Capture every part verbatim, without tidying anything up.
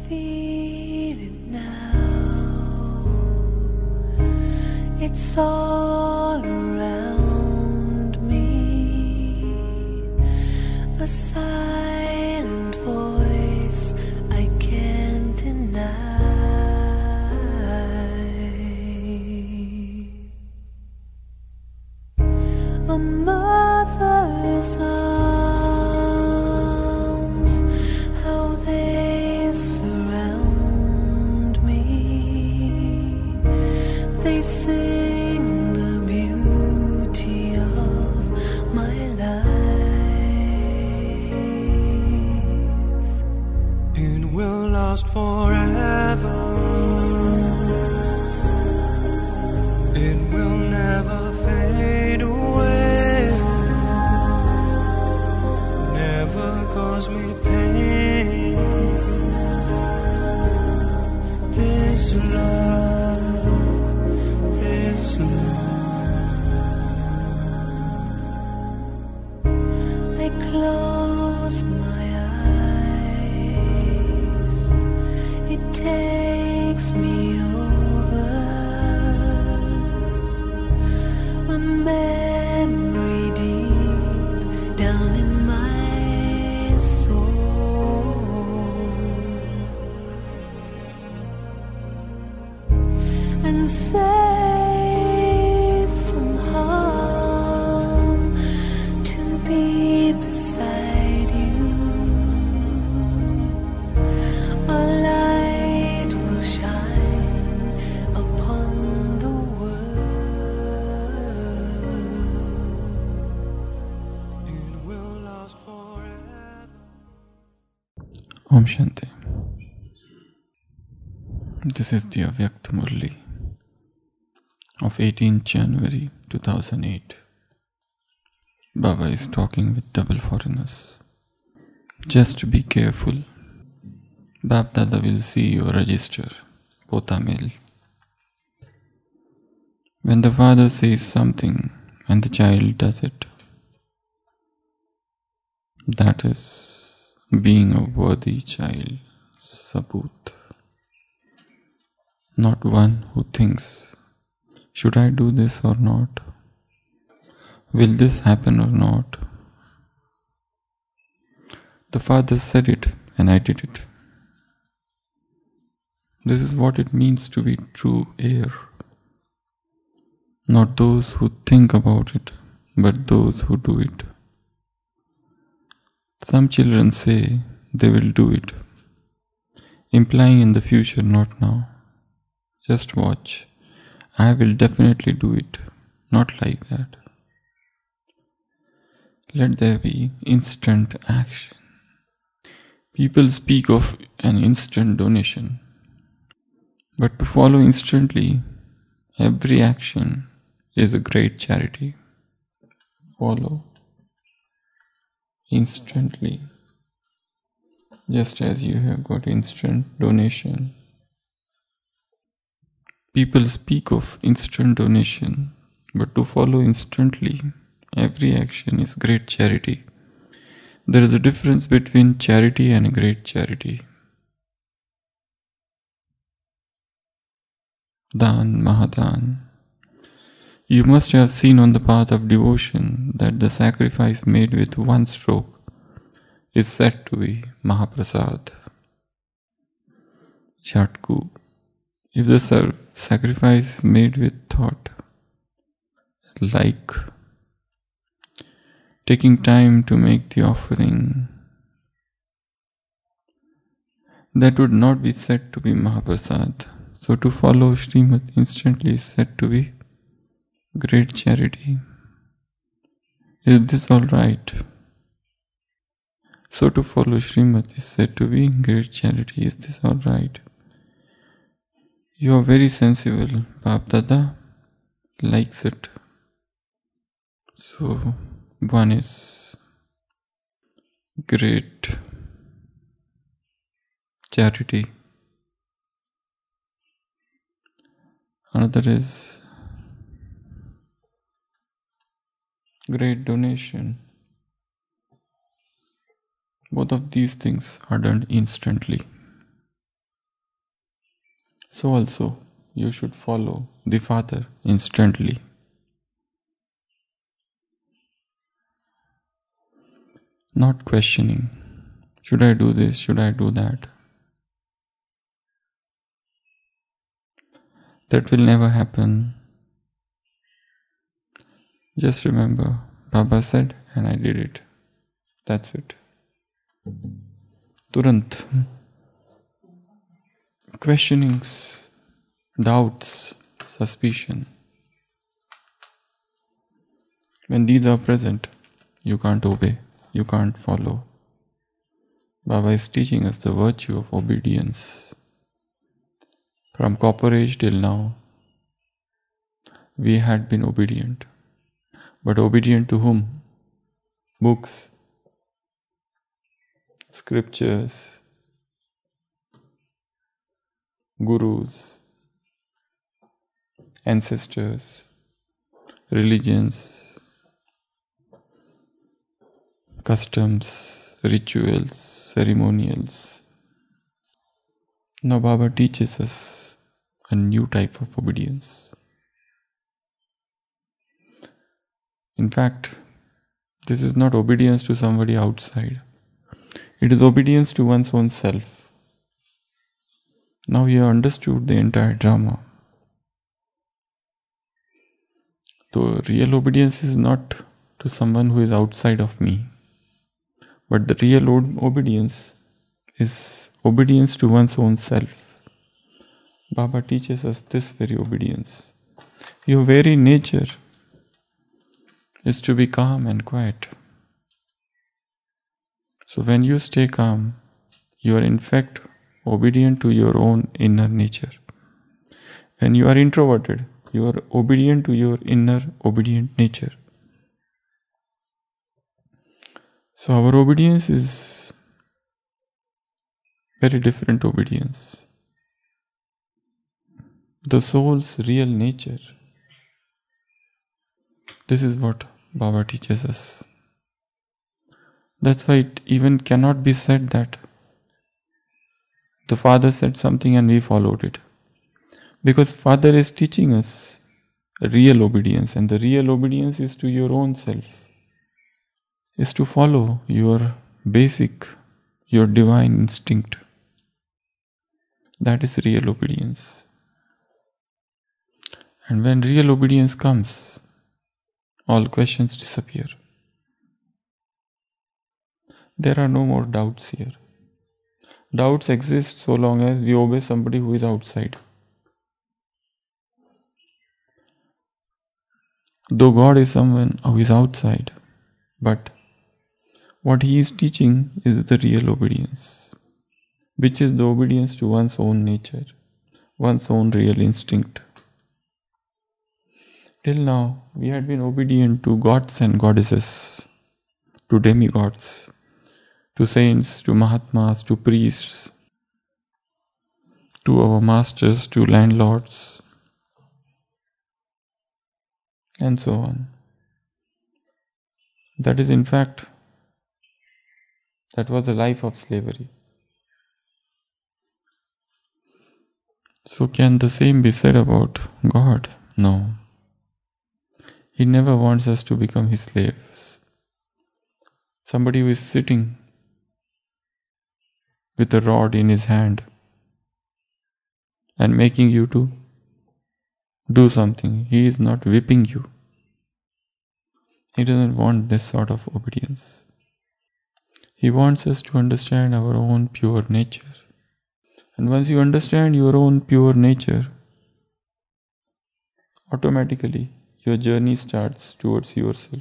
feel it now. It's all around me, a silent voice I can't deny. A mother's arms, how they surround me. They sing the beauty of my life. It will last forever. It will never fade away. Never cause me pain. This love, this love. I close my eyes. It takes me over. A memory deep down in my soul, and safe from harm to be beside you. A light will shine upon the world. It will last forever. Om Shanti. This is the Avyakta Murli of eighteenth January two thousand eight. Baba is talking with double foreigners. Just be careful. Bap Dada will see your register, Potamil. When the father says something and the child does it, that is being a worthy child, Sabut. Not one who thinks, should I do this or not? Will this happen or not? The father said it and I did it. This is what it means to be true heir. Not those who think about it, but those who do it. Some children say they will do it, implying in the future, not now. Just watch. I will definitely do it. Not like that. Let there be instant action. People speak of an instant donation, but to follow instantly, every action is a great charity. Follow instantly, just as you have got instant donation. People speak of instant donation, but to follow instantly, every action is great charity. There is a difference between charity and a great charity. Dan, Mahadan. You must have seen on the path of devotion that the sacrifice made with one stroke is said to be Mahaprasad. Chatku. If the sacrifice is made with thought, like taking time to make the offering, that would not be said to be Mahaprasad. So to follow Srimad instantly is said to be great charity. Is this all right? So to follow Srimad is said to be great charity. Is this all right? You are very sensible. Bap Dada likes it. So one is great charity. Another is great donation. Both of these things are done instantly. So also you should follow the Father instantly. Not questioning, should I do this, should I do that? That will never happen. Just remember, Baba said and I did it. That's it. Turant. Questionings, doubts, suspicion. When these are present, you can't obey, you can't follow. Baba is teaching us the virtue of obedience. From copper age till now, we had been obedient. But obedient to whom? Books, scriptures, gurus, ancestors, religions, customs, rituals, ceremonials. Now Baba teaches us a new type of obedience. In fact, this is not obedience to somebody outside. It is obedience to one's own self. Now you have understood the entire drama. The real obedience is not to someone who is outside of me, but the real obedience is obedience to one's own self. Baba teaches us this very obedience. Your very nature is to be calm and quiet. So when you stay calm, you are in fact obedient to your own inner nature. When you are introverted, you are obedient to your inner obedient nature. So our obedience is very different obedience. The soul's real nature. This is what Baba teaches us. That's why it even cannot be said that the Father said something and we followed it. Because Father is teaching us real obedience, and the real obedience is to your own self. Is to follow your basic, your divine instinct. That is real obedience. And when real obedience comes, all questions disappear. There are no more doubts here. Doubts exist so long as we obey somebody who is outside. Though God is someone who is outside, but what He is teaching is the real obedience, which is the obedience to one's own nature, one's own real instinct. Till now, we had been obedient to gods and goddesses, to demigods, to saints, to Mahatmas, to priests, to our masters, to landlords, and so on. That is in fact, that was the life of slavery. So can the same be said about God? No. He never wants us to become His slaves. Somebody who is sitting with a rod in his hand and making you to do something. He is not whipping you. He doesn't want this sort of obedience. He wants us to understand our own pure nature. And once you understand your own pure nature, automatically your journey starts towards yourself.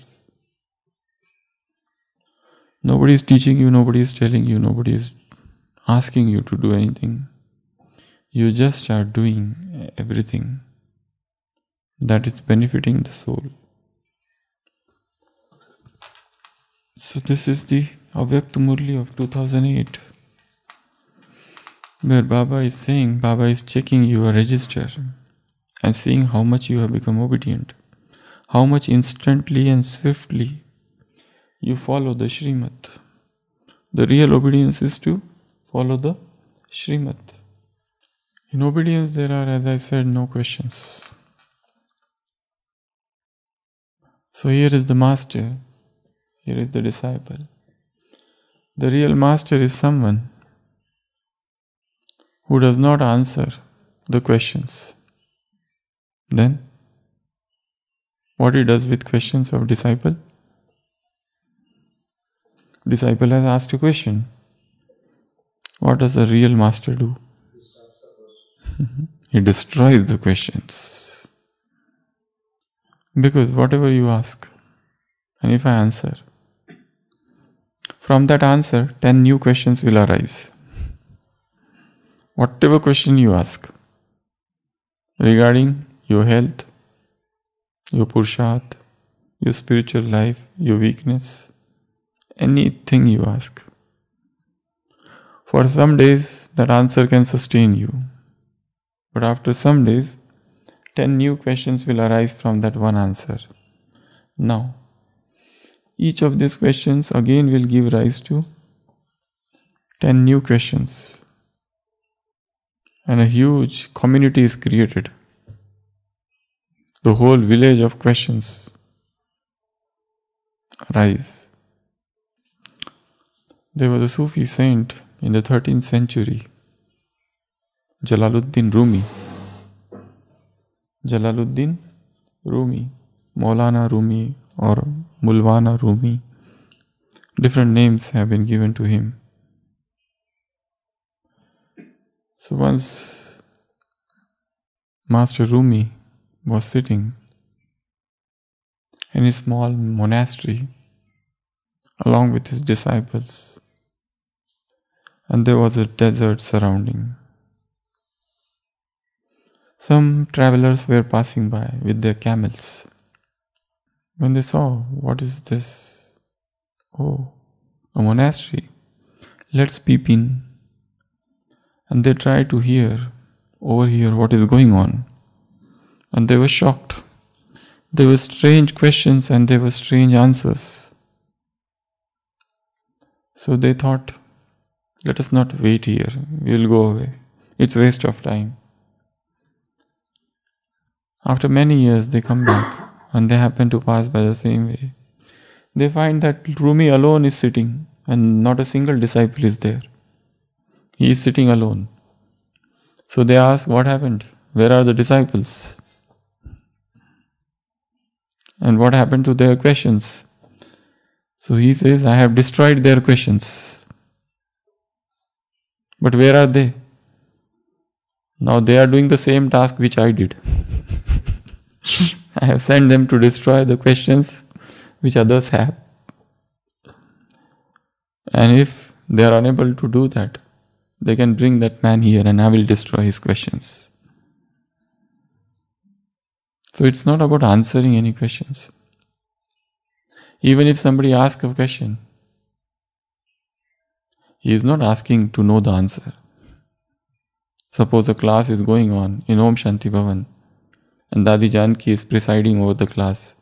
Nobody is teaching you, nobody is telling you, nobody is asking you to do anything. You just start doing everything that is benefiting the soul. So this is the Avyakta Murli of two thousand eight, where Baba is saying, Baba is checking your register and seeing how much you have become obedient, how much instantly and swiftly you follow the Srimad. The real obedience is to follow the Srimad. In obedience, there are, as I said, no questions. So here is the master, here is the disciple. The real master is someone who does not answer the questions. Then, what he does with questions of disciple? Disciple has asked a question. What does the real master do? He destroys the questions. Because whatever you ask, and if I answer, from that answer, ten new questions will arise. Whatever question you ask regarding your health, your purusharth, your spiritual life, your weakness, anything you ask. For some days, that answer can sustain you. But after some days, ten new questions will arise from that one answer. Now, each of these questions again will give rise to ten new questions. And a huge community is created. The whole village of questions arise. There was a Sufi saint in the thirteenth century, Jalaluddin Rumi. Jalaluddin Rumi, Maulana Rumi or Mulwana Rumi. Different names have been given to him. So once Master Rumi was sitting in a small monastery along with his disciples, and there was a desert surrounding. Some travelers were passing by with their camels. When they saw, what is this? Oh, a monastery. Let's peep in. And they tried to hear, overhear what is going on. And they were shocked. There were strange questions and there were strange answers. So they thought, let us not wait here, we will go away. It's waste of time. After many years they come back and they happen to pass by the same way. They find that Rumi alone is sitting and not a single disciple is there. He is sitting alone. So they ask, what happened? Where are the disciples? And what happened to their questions? So he says, I have destroyed their questions. But where are they? Now they are doing the same task which I did. I have sent them to destroy the questions which others have. And if they are unable to do that, they can bring that man here and I will destroy his questions. So it's not about answering any questions. Even if somebody asks a question, he is not asking to know the answer. Suppose a class is going on in Om Shanti Bhavan and Dadi Janki is presiding over the class.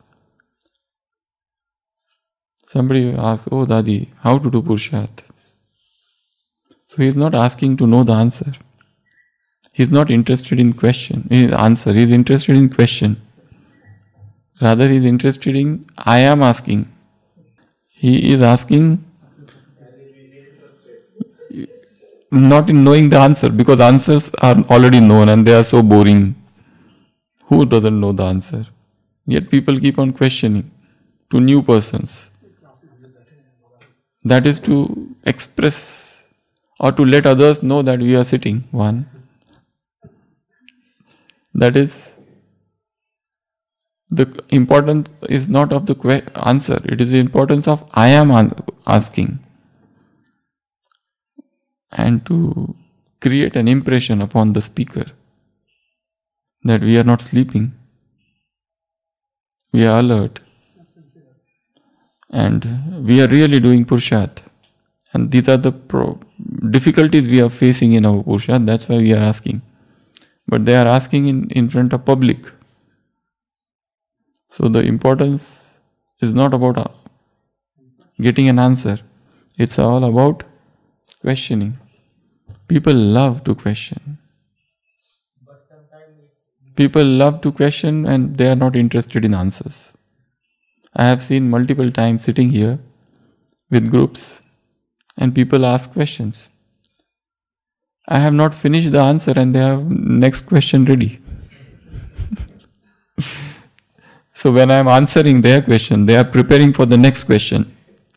Somebody asks, oh Dadi, how to do Purusharth? So he is not asking to know the answer. He is not interested in question, in answer. He is interested in question. Rather, he is interested in, I am asking. He is asking not in knowing the answer, because answers are already known and they are so boring. Who doesn't know the answer? Yet people keep on questioning to new persons. That is to express or to let others know that we are sitting. One. That is, the importance is not of the que- answer. It is the importance of I am an- asking. And to create an impression upon the speaker that we are not sleeping. We are alert. And we are really doing Purusharth. And these are the pro- difficulties we are facing in our Purusharth. That's why we are asking. But they are asking in, in front of public. So the importance is not about uh, getting an answer. It's all about questioning. People love to question. People love to question and they are not interested in answers. I have seen multiple times sitting here with groups and people ask questions. I have not finished the answer and they have next question ready. So when I am answering their question, they are preparing for the next question.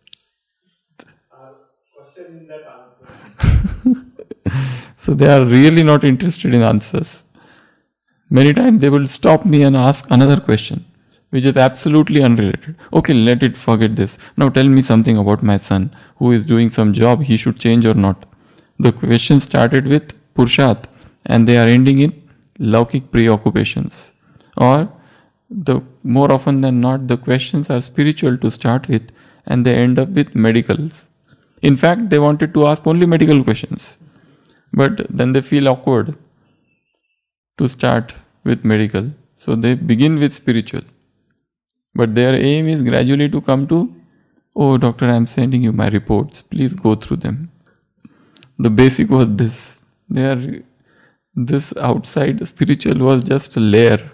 Question that answer. So they are really not interested in answers. Many times they will stop me and ask another question, which is absolutely unrelated. Okay, let it forget this. Now tell me something about my son who is doing some job, he should change or not. The question started with Purushat and they are ending in Laukik preoccupations. Or the more often than not, the questions are spiritual to start with and they end up with medicals. In fact, they wanted to ask only medical questions. But then they feel awkward to start with medical. So they begin with spiritual. But their aim is gradually to come to, oh doctor, I am sending you my reports. Please go through them. The basic was this. They are, this outside spiritual was just a layer.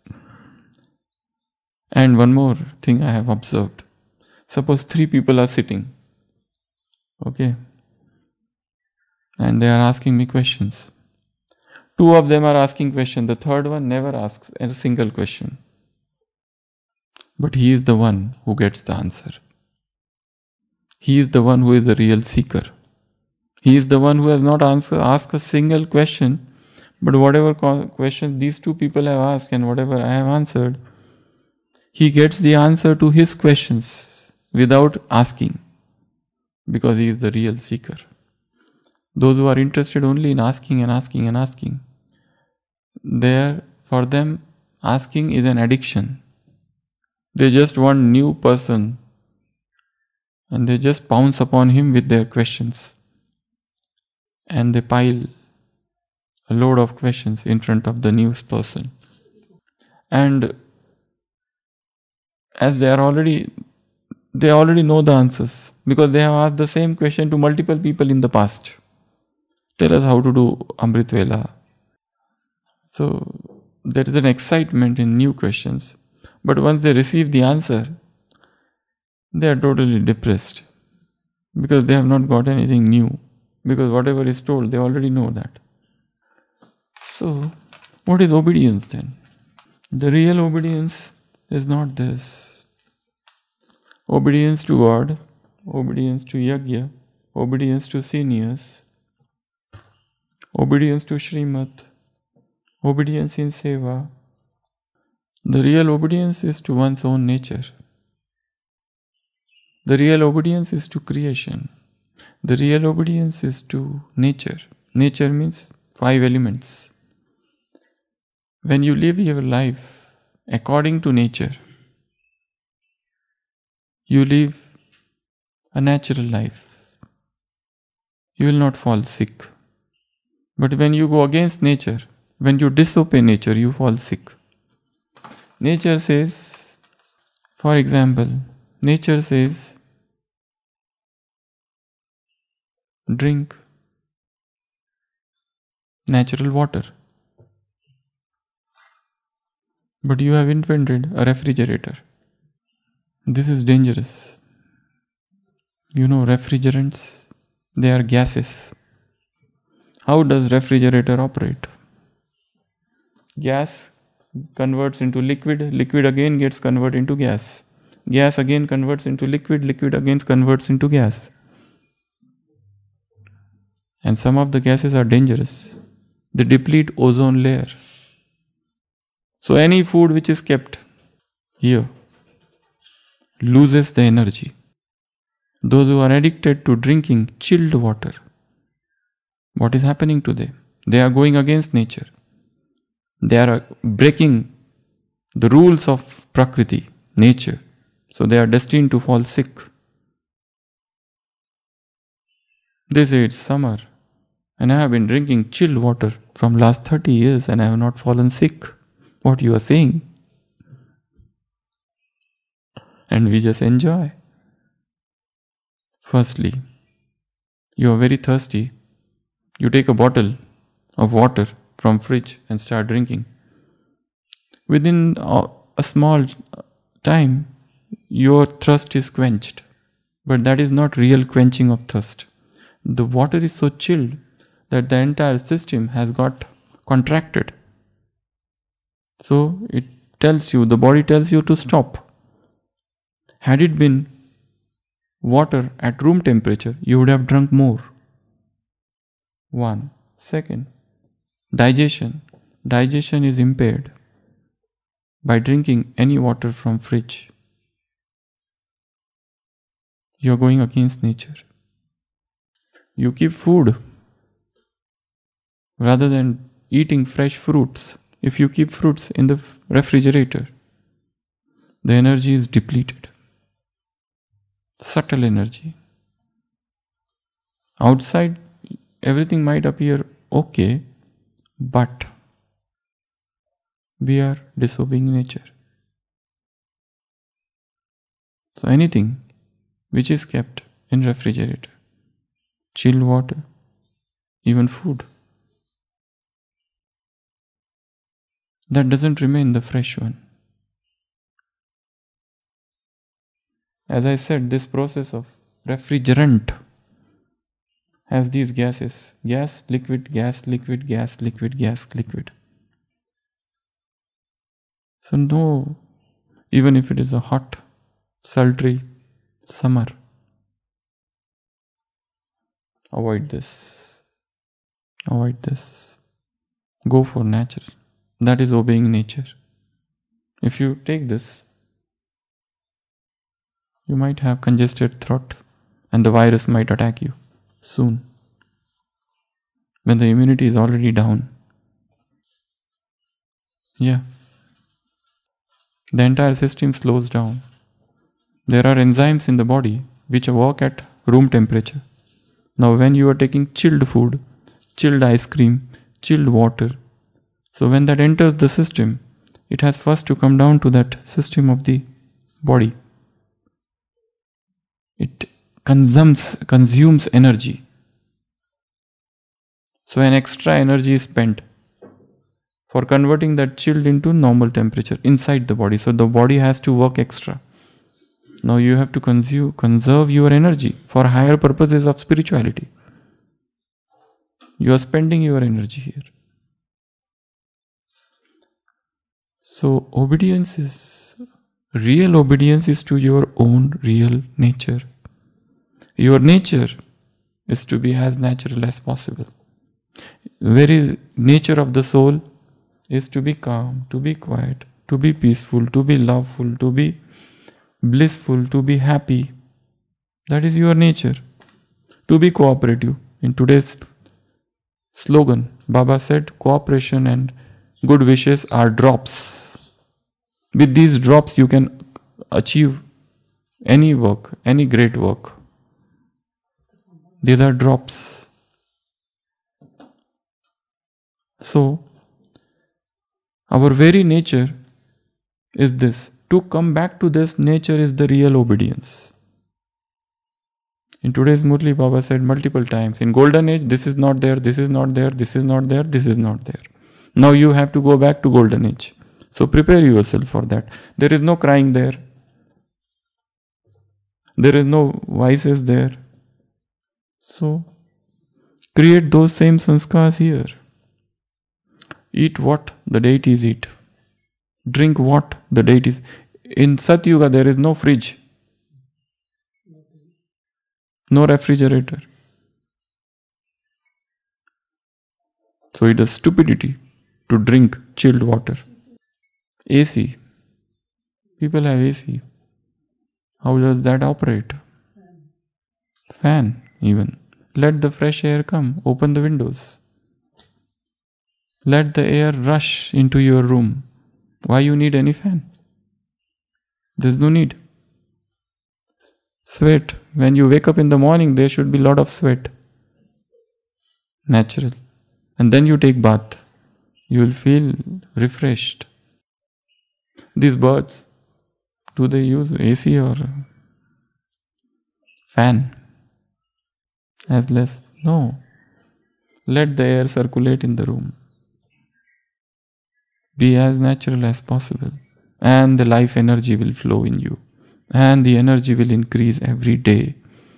And one more thing I have observed. Suppose three people are sitting. Okay. And they are asking me questions. Two of them are asking questions. The third one never asks a single question. But he is the one who gets the answer. He is the one who is the real seeker. He is the one who has not answer, asked a single question, but whatever question these two people have asked and whatever I have answered, he gets the answer to his questions without asking, because he is the real seeker. Those who are interested only in asking and asking and asking, there for them asking is an addiction. They just want new person and they just pounce upon him with their questions. And they pile a load of questions in front of the new person. And as they are already, they already know the answers because they have asked the same question to multiple people in the past. Tell us how to do Amrit Vela. So there is an excitement in new questions. But once they receive the answer, they are totally depressed because they have not got anything new. Because whatever is told, they already know that. So, what is obedience then? The real obedience is not this. Obedience to God, obedience to Yajna, obedience to seniors, obedience to Srimad, obedience in Seva. The real obedience is to one's own nature. The real obedience is to creation. The real obedience is to nature. Nature means five elements. When you live your life according to nature, you live a natural life. You will not fall sick. But when you go against nature, when you disobey nature, you fall sick. Nature says, for example, nature says, drink natural water. But you have invented a refrigerator. This is dangerous. You know, refrigerants, they are gases. How does refrigerator operate? Gas converts into liquid, liquid again gets converted into gas. Gas again converts into liquid, liquid again converts into gas. And some of the gases are dangerous. They deplete ozone layer. So any food which is kept here loses the energy. Those who are addicted to drinking chilled water, what is happening to them? They are going against nature. They are breaking the rules of Prakriti, nature. So they are destined to fall sick. They say it's summer and I have been drinking chilled water from last thirty years and I have not fallen sick. What you are saying? And we just enjoy. Firstly, you are very thirsty. You take a bottle of water from fridge and start drinking. within a, a small time, your thirst is quenched. But that is not real quenching of thirst. The water is so chilled that the entire system has got contracted. So it tells you, the body tells you to stop. Had it been water at room temperature, you would have drunk more. One. Second, digestion. Digestion is impaired by drinking any water from fridge. You are going against nature. You keep food rather than eating fresh fruits. If you keep fruits in the refrigerator, the energy is depleted. Subtle energy. Outside, everything might appear okay, but we are disobeying nature. So anything which is kept in refrigerator, chilled water, even food, that doesn't remain the fresh one. As I said, this process of refrigerant has these gases: gas, liquid, gas, liquid, gas, liquid, gas, liquid. So no, even if it is a hot, sultry summer, avoid this. Avoid this. Go for nature. That is obeying nature. If you take this, you might have congested throat and the virus might attack you soon, when the immunity is already down. Yeah. The entire system slows down. There are enzymes in the body which work at room temperature. Now when you are taking chilled food, chilled ice cream, chilled water, so when that enters the system, it has first to come down to that system of the body. It consumes, consumes energy. So an extra energy is spent for converting that chilled into normal temperature inside the body. So the body has to work extra. Now you have to consume, conserve your energy for higher purposes of spirituality. You are spending your energy here. So obedience is, real obedience is to your own real nature. Your nature is to be as natural as possible. Very nature of the soul is to be calm, to be quiet, to be peaceful, to be loveful, to be blissful, to be happy. That is your nature. To be cooperative. In today's slogan, Baba said, cooperation and good wishes are drops. With these drops you can achieve any work, any great work. These are drops. So, our very nature is this. To come back to this nature is the real obedience. In today's Murli, Baba said multiple times, in golden age, this is not there, this is not there, this is not there, this is not there. Now you have to go back to golden age. So prepare yourself for that. There is no crying there. There is no vices there. So, create those same sanskars here. Eat what the deities eat. Drink what the deities. In Satyuga there is no fridge. No refrigerator. So it is stupidity to drink chilled water. A C. People have A C. How does that operate? Fan even. Let the fresh air come. Open the windows. Let the air rush into your room. Why you need any fan? There's no need. Sweat. When you wake up in the morning, there should be a lot of sweat. Natural. And then you take bath. You will feel refreshed. These birds, do they use A C or fan? As less? No. Let the air circulate in the room. Be as natural as possible. And the life energy will flow in you. And the energy will increase every day.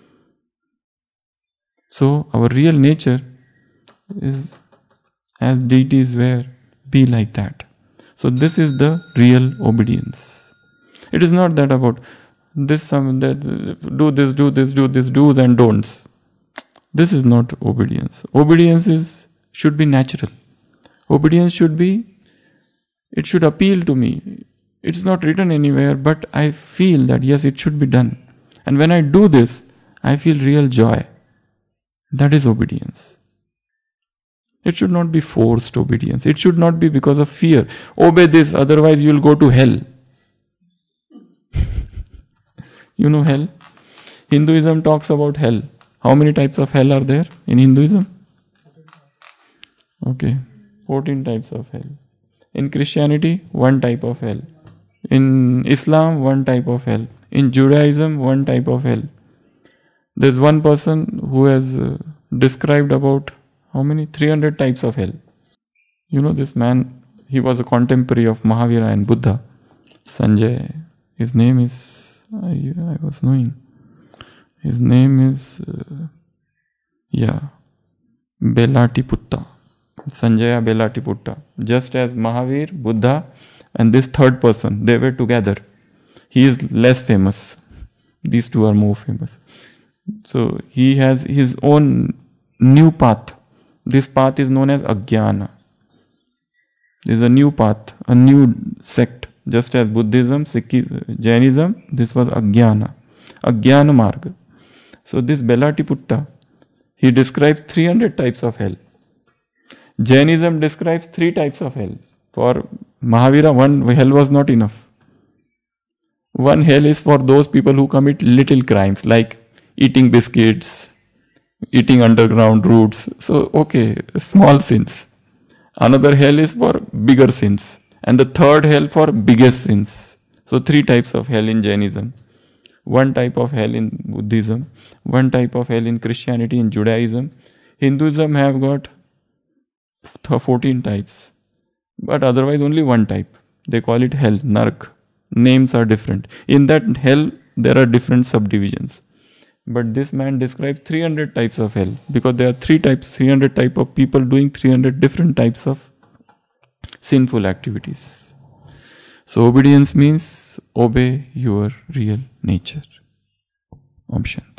So our real nature is, as deities were, be like that. So this is the real obedience. It is not that about this, some that do this, do this, do this, do's and don'ts. This is not obedience. Obedience is should be natural. Obedience should be, it should appeal to me. It's not written anywhere, but I feel that yes, it should be done. And when I do this, I feel real joy. That is obedience. It should not be forced obedience. It should not be because of fear. Obey this, otherwise you will go to hell. You know hell? Hinduism talks about hell. How many types of hell are there in Hinduism? Okay, fourteen types of hell. In Christianity, one type of hell. In Islam, one type of hell. In Judaism, one type of hell. There's one person who has uh, described about how many? three hundred types of hell. You know this man, he was a contemporary of Mahavira and Buddha. Sanjay. His name is, I, I was knowing. His name is, uh, yeah, Belatiputta. Sanjaya Belatiputta. Just as Mahavir, Buddha, and this third person, they were together. He is less famous. These two are more famous. So he has his own new path. This path is known as Ajnana. This is a new path, a new sect. Just as Buddhism, Sikhism, Jainism, this was Ajnana. Ajnana Marga. So this Belatiputta, he describes three hundred types of hell. Jainism describes three types of hell. For Mahavira, one hell was not enough. One hell is for those people who commit little crimes like eating biscuits, eating underground roots. So, okay, small sins. Another hell is for bigger sins. And the third hell for biggest sins. So, three types of hell in Jainism. One type of hell in Buddhism. One type of hell in Christianity, in Judaism. Hinduism have got fourteen types. But otherwise only one type. They call it hell, Nark. Names are different. In that hell, there are different subdivisions. But this man describes three hundred types of hell. Because there are three types, three hundred type of people doing three hundred different types of sinful activities. So obedience means obey your real nature. Om Shanti.